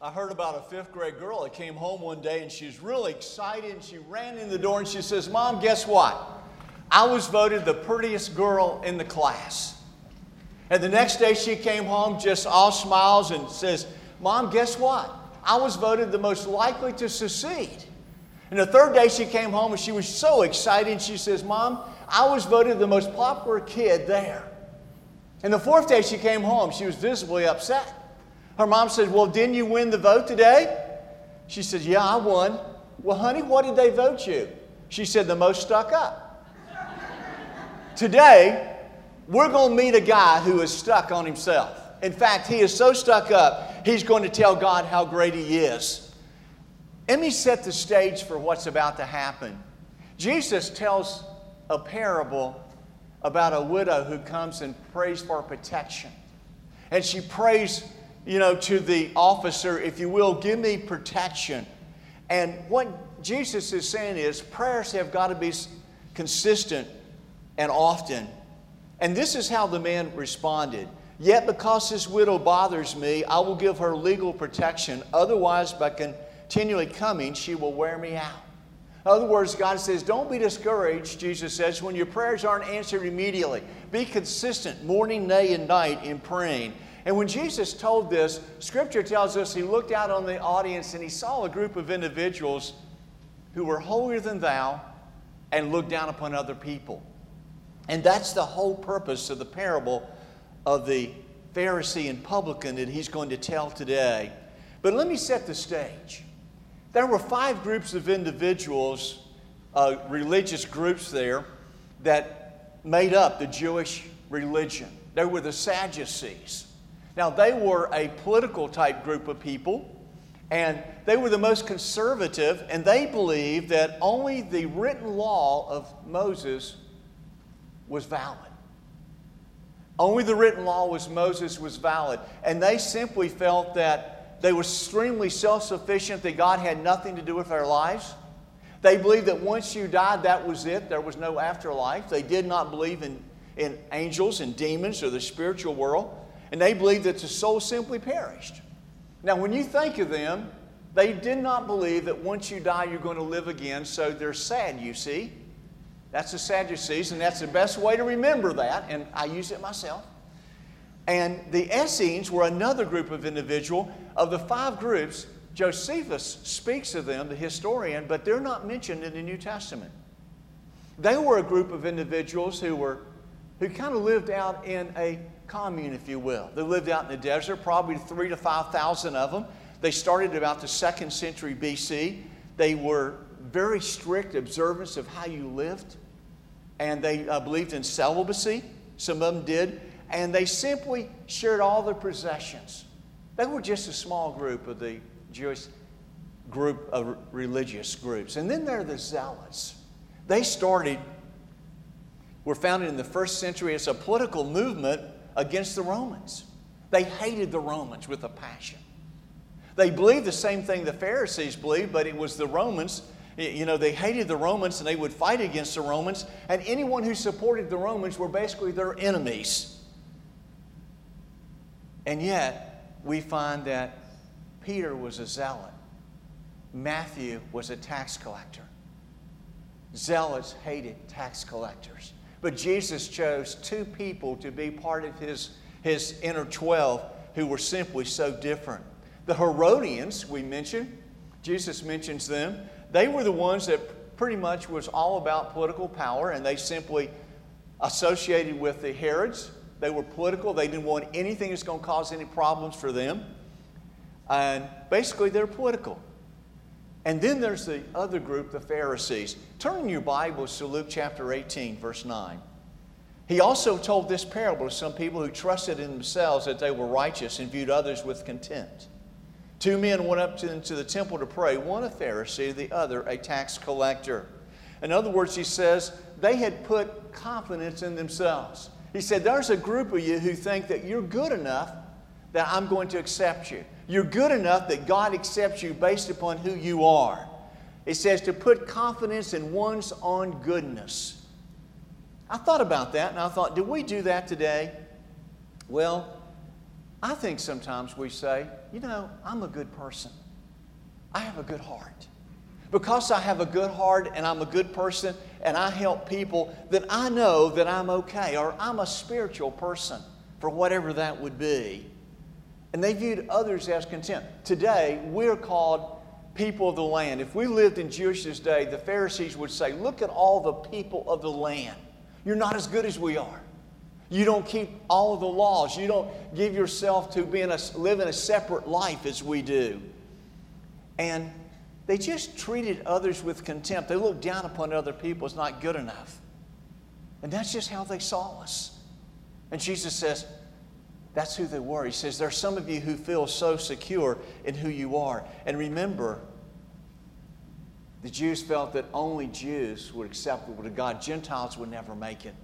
I heard about a fifth grade girl that came home one day and she's really excited and she ran in the door and she says, "Mom, guess what? I was voted the prettiest girl in the class." And the next day she came home just all smiles and says, "Mom, guess what? I was voted the most likely to succeed." And the third day she came home and she was so excited and she says, "Mom, I was voted the most popular kid there." And the fourth day she came home, she was visibly upset. Her mom said, "Well, didn't you win the vote today?" She said, "Yeah, I won." "Well, honey, what did they vote you?" She said, "The most stuck up." Today, we're going to meet a guy who is stuck on himself. In fact, he is so stuck up, he's going to tell God how great he is. Let me set the stage for what's about to happen. Jesus tells a parable about a widow who comes and prays for protection. And she prays, to the officer, if you will, "Give me protection." And what Jesus is saying is prayers have got to be consistent and often. And this is how the man responded. "Yet because this widow bothers me, I will give her legal protection. Otherwise, by continually coming, she will wear me out." In other words, God says, don't be discouraged, Jesus says, when your prayers aren't answered immediately. Be consistent morning, day, and night in praying. And when Jesus told this, Scripture tells us he looked out on the audience and he saw a group of individuals who were holier than thou and looked down upon other people. And that's the whole purpose of the parable of the Pharisee and publican that he's going to tell today. But let me set the stage. There were 5 groups of individuals, religious groups there, that made up the Jewish religion. They were the Sadducees. Now, they were a political type group of people, and they were the most conservative, and they believed that only the written law of Moses was valid. Only the written law of Moses was valid. And they simply felt that they were extremely self-sufficient, that God had nothing to do with their lives. They believed that once you died, that was it. There was no afterlife. They did not believe in angels and demons or the spiritual world. And they believed that the soul simply perished. Now, when you think of them, they did not believe that once you die, you're going to live again. So they're sad, you see. That's the Sadducees, and that's the best way to remember that, and I use it myself. And the Essenes were another group of individual. Of the 5 groups, Josephus speaks of them, the historian, but they're not mentioned in the New Testament. They were a group of individuals who kind of lived out in a commune, if you will. They lived out in the desert, probably 3,000 to 5,000 of them. They started about the 2nd century BC. They were very strict observance of how you lived. And they believed in celibacy. Some of them did. And they simply shared all their possessions. They were just a small group of the Jewish group of religious groups. And then there are the Zealots. They were founded in the 1st century as a political movement against the Romans. They hated the Romans with a passion. They believed the same thing the Pharisees believed, but it was the Romans. They hated the Romans and they would fight against the Romans. And anyone who supported the Romans were basically their enemies. And yet, we find that Peter was a zealot. Matthew was a tax collector. Zealots hated tax collectors. But Jesus chose 2 people to be part of his inner 12 who were simply so different. The Herodians, we mentioned, Jesus mentions them. They were the ones that pretty much was all about political power, and they simply associated with the Herods. They were political. They didn't want anything that's going to cause any problems for them. And basically, they're political. And then there's the other group, the Pharisees. Turn in your Bibles to Luke chapter 18, verse 9. He also told this parable to some people who trusted in themselves that they were righteous and viewed others with contempt. 2 men went up into the temple to pray, one a Pharisee, the other a tax collector. In other words, he says, they had put confidence in themselves. He said, there's a group of you who think that you're good enough that I'm going to accept you. You're good enough that God accepts you based upon who you are. It says to put confidence in one's own goodness. I thought about that and I thought, do we do that today? Well, I think sometimes we say, I'm a good person. I have a good heart. Because I have a good heart and I'm a good person and I help people, then I know that I'm okay, or I'm a spiritual person, for whatever that would be. And they viewed others as contempt. Today, we're called people of the land. If we lived in Jewish day, the Pharisees would say, look at all the people of the land. You're not as good as we are. You don't keep all of the laws. You don't give yourself to living a separate life as we do. And they just treated others with contempt. They looked down upon other people as not good enough. And that's just how they saw us. And Jesus says, that's who they were. He says, there are some of you who feel so secure in who you are. And remember, the Jews felt that only Jews were acceptable to God. Gentiles would never make it.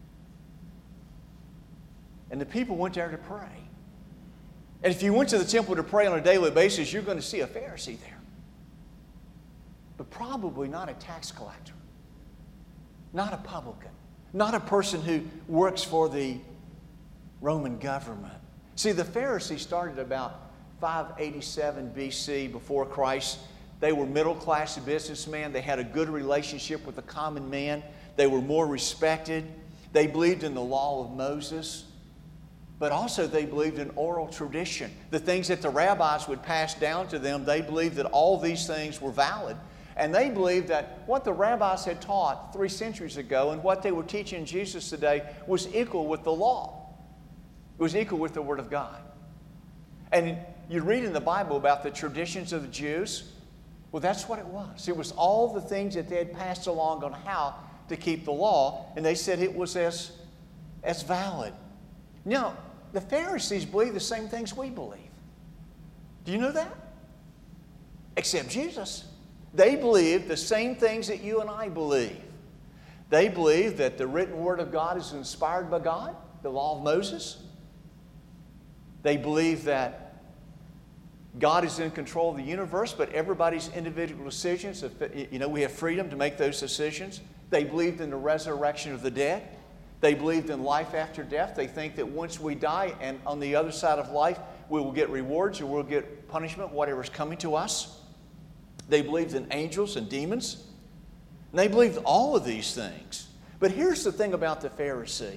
And the people went there to pray. And if you went to the temple to pray on a daily basis, you're going to see a Pharisee there. But probably not a tax collector, not a publican, not a person who works for the Roman government. See, the Pharisees started about 587 BC before Christ. They were middle-class businessmen. They had a good relationship with the common man. They were more respected. They believed in the law of Moses. But also they believed in oral tradition. The things that the rabbis would pass down to them, they believed that all these things were valid. And they believed that what the rabbis had taught 3 centuries ago and what they were teaching Jesus today was equal with the law. It was equal with the Word of God. And you read in the Bible about the traditions of the Jews. Well, that's what it was. It was all the things that they had passed along on how to keep the law, and they said it was as valid. Now, the Pharisees believed the same things we believe. Do you know that? Except Jesus. They believed the same things that you and I believe. They believed that the written Word of God is inspired by God, the law of Moses. They believe that God is in control of the universe, but everybody's individual decisions, we have freedom to make those decisions. They believed in the resurrection of the dead. They believed in life after death. They think that once we die and on the other side of life, we will get rewards or we'll get punishment, whatever's coming to us. They believed in angels and demons. And they believed all of these things. But here's the thing about the Pharisee.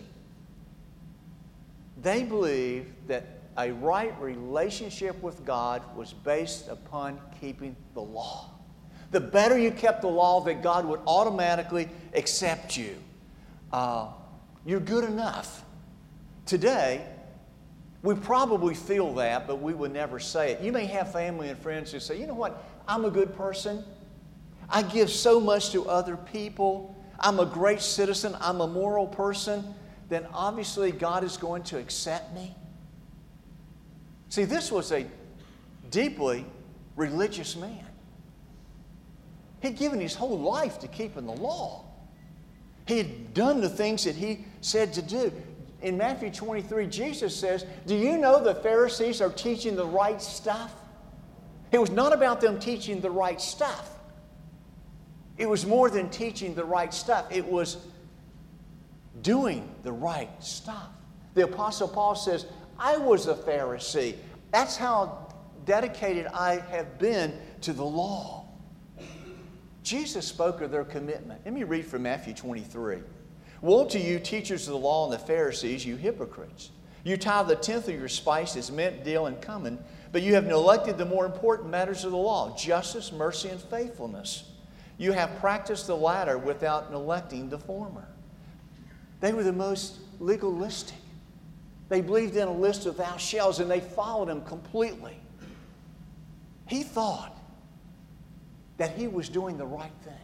They believed that a right relationship with God was based upon keeping the law. The better you kept the law, that God would automatically accept you. You're good enough. Today, we probably feel that, but we would never say it. You may have family and friends who say, you know what, I'm a good person. I give so much to other people. I'm a great citizen. I'm a moral person. Then obviously God is going to accept me. See, this was a deeply religious man. He'd given his whole life to keeping the law. He had done the things that he said to do. In Matthew 23, Jesus says, do you know the Pharisees are teaching the right stuff? It was not about them teaching the right stuff. It was more than teaching the right stuff. It was doing the right stuff. The Apostle Paul says, I was a Pharisee. That's how dedicated I have been to the law. Jesus spoke of their commitment. Let me read from Matthew 23. Woe to you, teachers of the law and the Pharisees, you hypocrites! You tithe the tenth of your spices, mint, dill, and cumin, but you have neglected the more important matters of the law, justice, mercy, and faithfulness. You have practiced the latter without neglecting the former. They were the most legalistic. They believed in a list of thou shalls, and they followed him completely. He thought that he was doing the right thing,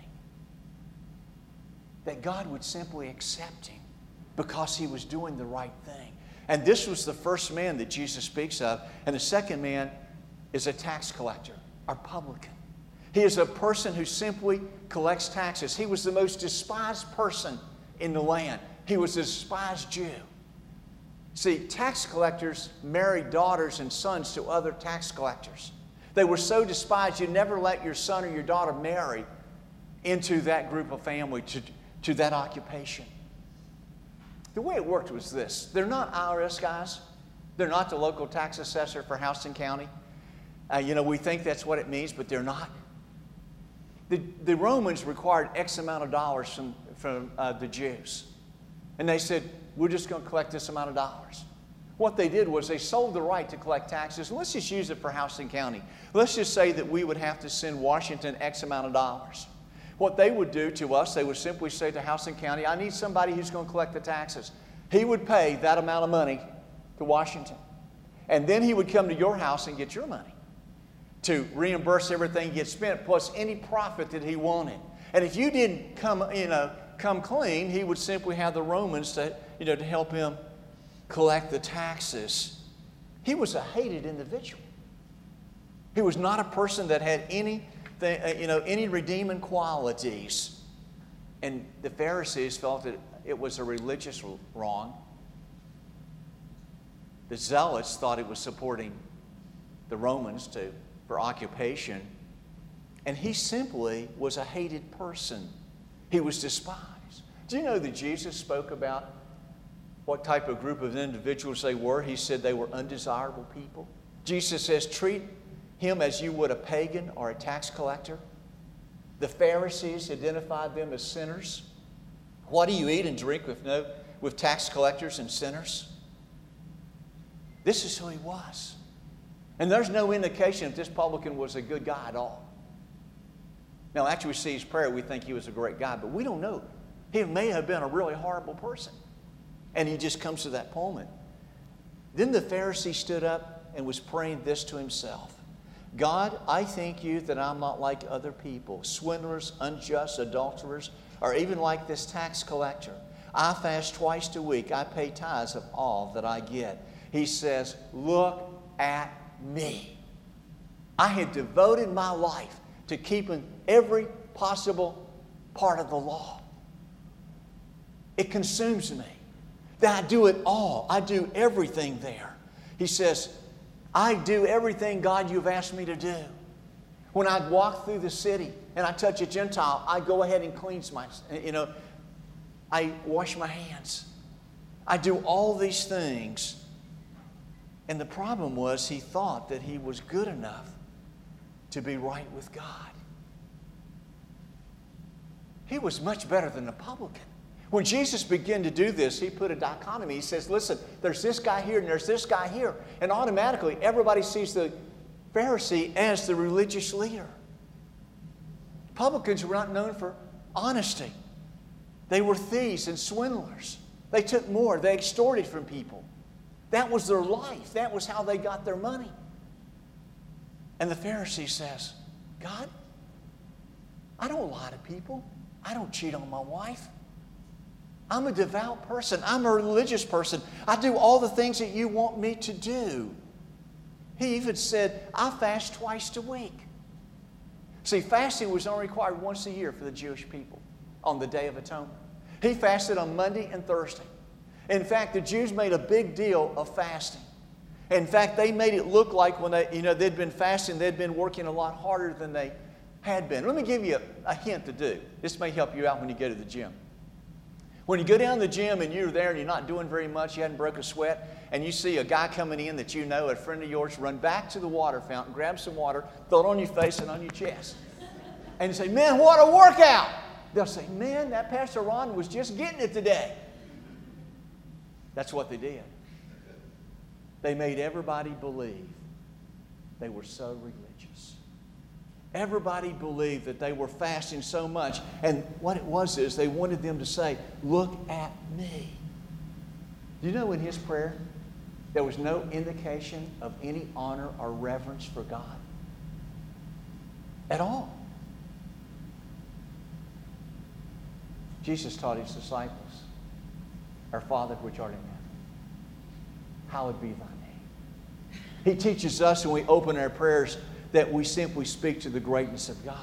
that God would simply accept him because he was doing the right thing. And this was the first man that Jesus speaks of. And the second man is a tax collector, or publican. He is a person who simply collects taxes. He was the most despised person in the land. He was a despised Jew. See, tax collectors married daughters and sons to other tax collectors. They were so despised, you never let your son or your daughter marry into that group of family, to that occupation. The way it worked was this. They're not IRS guys. They're not the local tax assessor for Houston County. We think that's what it means, but they're not. The Romans required X amount of dollars from the Jews. And they said, we're just going to collect this amount of dollars. What they did was they sold the right to collect taxes. And let's just use it for Houston County. Let's just say that we would have to send Washington X amount of dollars. What they would do to us, they would simply say to Houston County, I need somebody who's going to collect the taxes. He would pay that amount of money to Washington. And then he would come to your house and get your money to reimburse everything he had spent, plus any profit that he wanted. And if you didn't come clean, he would simply have the Romans to help him collect the taxes. He was a hated individual. He was not a person that had any redeeming qualities. And the Pharisees felt that it was a religious wrong. The Zealots thought it was supporting the Romans for occupation. And he simply was a hated person. He was despised. Do you know that Jesus spoke about what type of group of individuals they were? He said they were undesirable people. Jesus says, treat him as you would a pagan or a tax collector. The Pharisees identified them as sinners. What do you eat and drink with tax collectors and sinners? This is who he was. And there's no indication that this publican was a good guy at all. Now, after we see his prayer, we think he was a great guy, but we don't know. He may have been a really horrible person. And he just comes to that moment. Then the Pharisee stood up and was praying this to himself. God, I thank you that I'm not like other people, swindlers, unjust, adulterers, or even like this tax collector. I fast twice a week. I pay tithes of all that I get. He says, look at me. I had devoted my life to keeping every possible part of the law. It consumes me. That I do it all. I do everything there. He says, I do everything, God, you've asked me to do. When I walk through the city and I touch a Gentile, I go ahead and cleanse I wash my hands. I do all these things. And the problem was he thought that he was good enough to be right with God. He was much better than the publican. When Jesus began to do this, he put a dichotomy. He says, listen, there's this guy here and there's this guy here. And automatically, everybody sees the Pharisee as the religious leader. Publicans were not known for honesty. They were thieves and swindlers. They took more. They extorted from people. That was their life. That was how they got their money. And the Pharisee says, God, I don't lie to people. I don't cheat on my wife. I'm a devout person. I'm a religious person. I do all the things that you want me to do. He even said, I fast twice a week. See, fasting was only required once a year for the Jewish people on the Day of Atonement. He fasted on Monday and Thursday. In fact, the Jews made a big deal of fasting. In fact, they made it look like when they'd been fasting, they'd been working a lot harder than they had been. Let me give you a hint to do. This may help you out when you go to the gym. When you go down to the gym and you're there and you're not doing very much, you hadn't broke a sweat, and you see a guy coming in that you know, a friend of yours, run back to the water fountain, grab some water, throw it on your face and on your chest. And you say, man, what a workout. They'll say, man, that Pastor Ron was just getting it today. That's what they did. They made everybody believe they were so religious. Everybody believed that they were fasting so much. And what it was is they wanted them to say, look at me. Do you know in his prayer, there was no indication of any honor or reverence for God at all. Jesus taught his disciples, our Father which art in heaven, hallowed be thy name. He teaches us when we open our prayers that we simply speak to the greatness of God.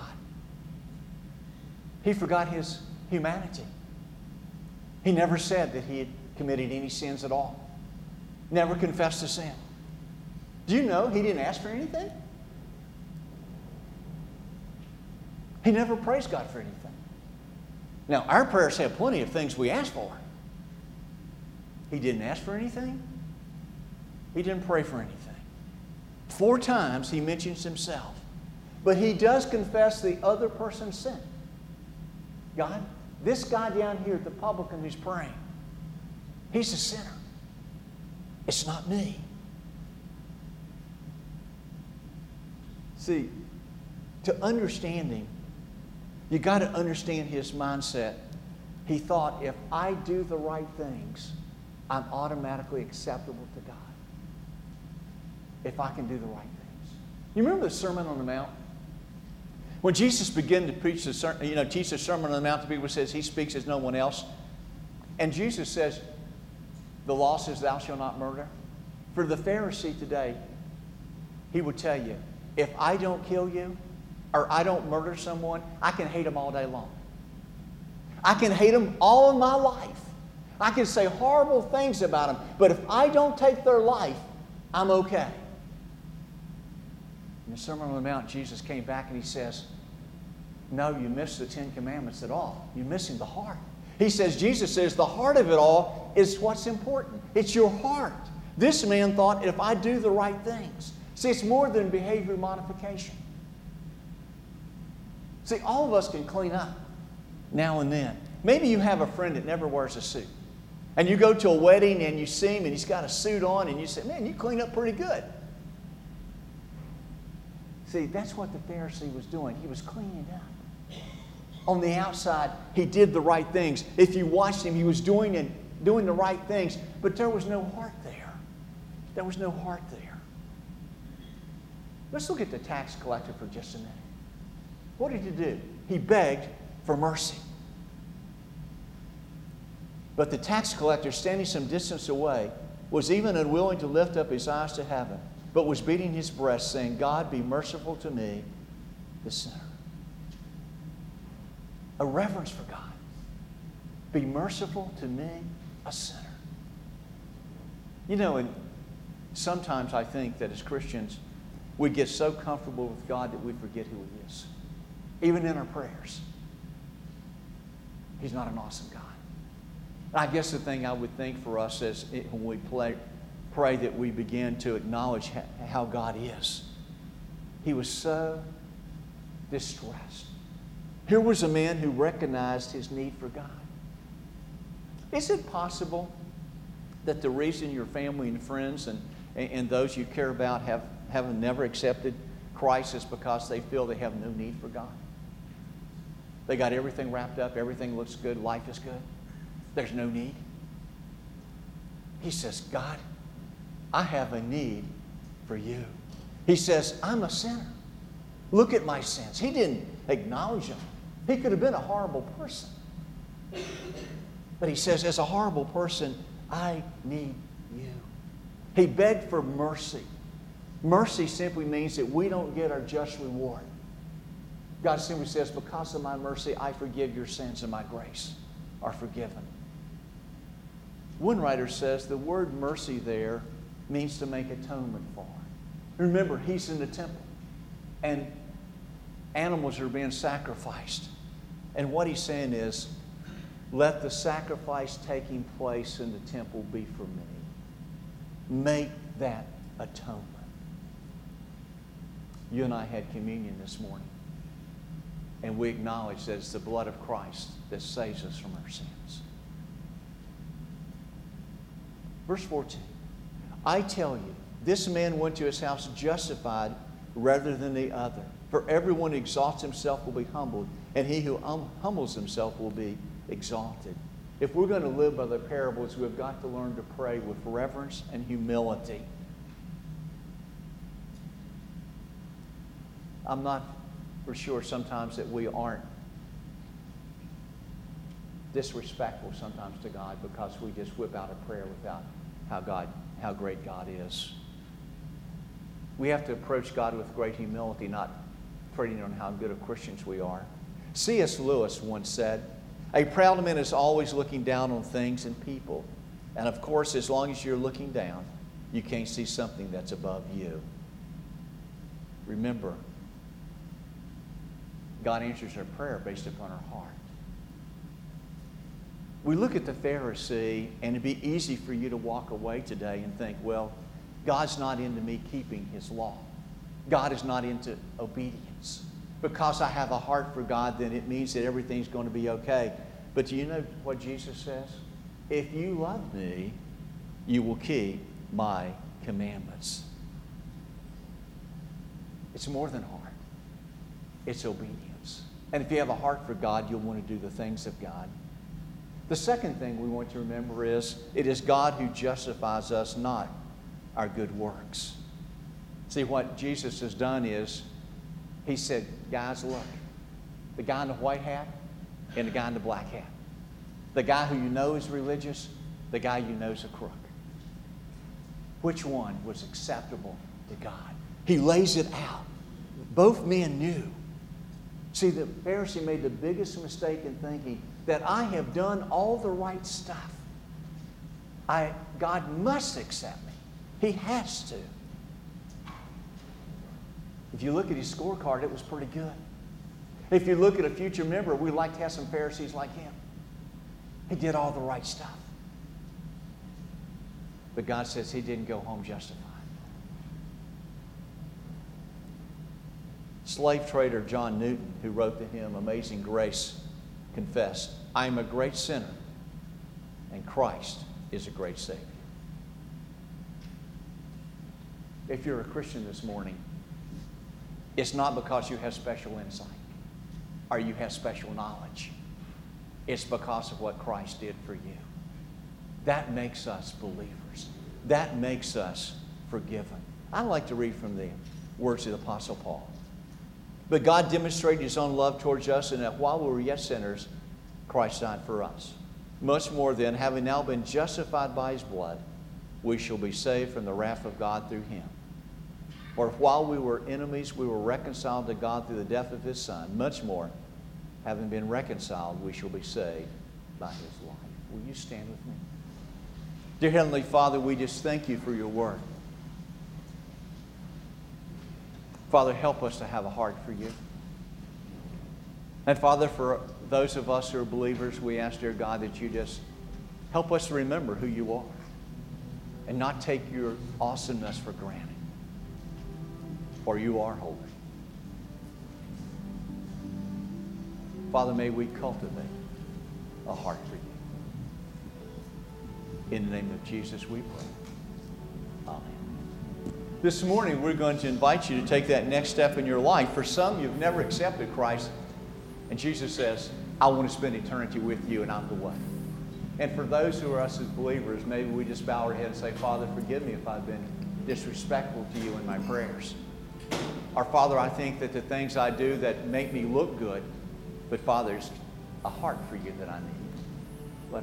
He forgot his humanity. He never said that he had committed any sins at all. Never confessed a sin. Do you know he didn't ask for anything? He never praised God for anything. Now, our prayers have plenty of things we ask for. He didn't ask for anything. He didn't pray for anything. 4 times he mentions himself. But he does confess the other person's sin. God, this guy down here, the publican who's praying, he's a sinner. It's not me. See, to understand him, you got to understand his mindset. He thought, if I do the right things, I'm automatically acceptable to God. If I can do the right things. You remember the Sermon on the Mount? When Jesus began to preach teach the Sermon on the Mount, the people says he speaks as no one else. And Jesus says, the law says thou shalt not murder. For the Pharisee today, he would tell you, if I don't kill you, or I don't murder someone, I can hate them all day long. I can hate them all of my life. I can say horrible things about them, but if I don't take their life, I'm okay. In the Sermon on the Mount, Jesus came back and he says, no, you missed the 10 Commandments at all. You're missing the heart. Jesus says, the heart of it all is what's important. It's your heart. This man thought, if I do the right things. See, it's more than behavior modification. See, all of us can clean up now and then. Maybe you have a friend that never wears a suit. And you go to a wedding and you see him and he's got a suit on and you say, man, you clean up pretty good. See, that's what the Pharisee was doing. He was cleaning up. On the outside, he did the right things. If you watched him, he was doing the right things, but there was no heart there. There was no heart there. Let's look at the tax collector for just a minute. What did he do? He begged for mercy. But the tax collector, standing some distance away, was even unwilling to lift up his eyes to heaven, but was beating his breast, saying, God, be merciful to me, the sinner. A reverence for God. Be merciful to me, a sinner. You know, and sometimes I think that as Christians, we get so comfortable with God that we forget who He is. Even in our prayers. He's not an awesome God. I guess the thing I would think for us is when we pray that we begin to acknowledge how God is. He was so distressed. Here was a man who recognized his need for God. Is it possible that the reason your family and friends and those you care about have never accepted Christ is because they feel they have no need for God? They got everything wrapped up, everything looks good, life is good. There's no need. He says, God, I have a need for you. He says, I'm a sinner. Look at my sins. He didn't acknowledge them. He could have been a horrible person. But he says, as a horrible person, I need you. He begged for mercy. Mercy simply means that we don't get our just reward. God simply says, because of my mercy, I forgive your sins, and my grace are forgiven. One writer says the word mercy there means to make atonement for. Remember, he's in the temple, and animals are being sacrificed. And what he's saying is, let the sacrifice taking place in the temple be for me. Make that atonement. You and I had communion this morning, and we acknowledge that it's the blood of Christ that saves us from our sins. Verse 14, I tell you, this man went to his house justified rather than the other. For everyone who exalts himself will be humbled, and he who humbles himself will be exalted. If we're going to live by the parables, we've got to learn to pray with reverence and humility. I'm not for sure sometimes that we aren't disrespectful sometimes to God because we just whip out a prayer without how great God is. We have to approach God with great humility, not trading on how good of Christians we are. C.S. Lewis once said, a proud man is always looking down on things and people. And of course, as long as you're looking down, you can't see something that's above you. Remember, God answers our prayer based upon our heart. We look at the Pharisee, and it'd be easy for you to walk away today and think, well, God's not into me keeping His law. God is not into obedience. Because I have a heart for God, then it means that everything's going to be okay. But do you know what Jesus says? If you love me, you will keep my commandments. It's more than heart. It's obedience. And if you have a heart for God, you'll want to do the things of God. The second thing we want to remember is, it is God who justifies us, not our good works. See, what Jesus has done is, He said, guys, look, the guy in the white hat and the guy in the black hat. The guy who you know is religious, the guy you know is a crook. Which one was acceptable to God? He lays it out. Both men knew. See, the Pharisee made the biggest mistake in thinking that I have done all the right stuff. God must accept me. He has to. If you look at his scorecard, it was pretty good. If you look at a future member, we'd like to have some Pharisees like him. He did all the right stuff. But God says he didn't go home justified. Slave trader John Newton, who wrote the hymn Amazing Grace, confessed, I am a great sinner, and Christ is a great Savior. If you're a Christian this morning, it's not because you have special insight or you have special knowledge. It's because of what Christ did for you. That makes us believers. That makes us forgiven. I like to read from the words of the Apostle Paul. But God demonstrated His own love towards us, in that while we were yet sinners, Christ died for us. Much more then, having now been justified by His blood, we shall be saved from the wrath of God through Him. For if while we were enemies, we were reconciled to God through the death of His Son, much more, having been reconciled, we shall be saved by His life. Will you stand with me? Dear Heavenly Father, we just thank You for Your word. Father, help us to have a heart for You. And Father, for those of us who are believers, we ask, dear God, that You just help us to remember who You are and not take Your awesomeness for granted. For You are holy. Father, may we cultivate a heart for You. In the name of Jesus we pray. Amen. This morning we're going to invite you to take that next step in your life. For some, you've never accepted Christ. And Jesus says, I want to spend eternity with You, and I'm the way. And for those who are us as believers, maybe we just bow our head and say, Father, forgive me if I've been disrespectful to You in my prayers. Our Father, I think that the things I do that make me look good, but Father, there's a heart for You that I need.